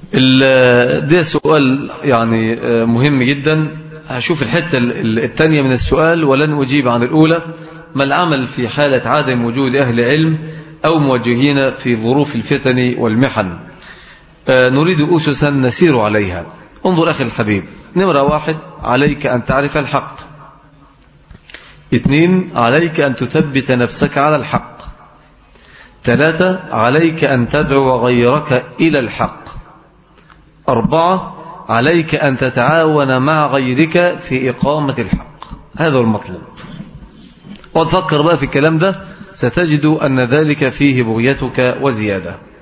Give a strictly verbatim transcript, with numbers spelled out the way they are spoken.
ده سؤال يعني مهم جدا. هشوف الحتة الثانية من السؤال ولن أجيب عن الأولى. ما العمل في حالة عدم وجود أهل علم أو موجهين في ظروف الفتن والمحن؟ نريد أسسا نسير عليها. انظر أخي الحبيب، نمرة واحد، عليك أن تعرف الحق. اثنين، عليك أن تثبت نفسك على الحق. ثلاثة، عليك أن تدعو غيرك إلى الحق. أربعة، عليك أن تتعاون مع غيرك في إقامة الحق. هذا المطلوب. وتفكر بقى في الكلام ده ستجد أن ذلك فيه بغيتك وزيادة.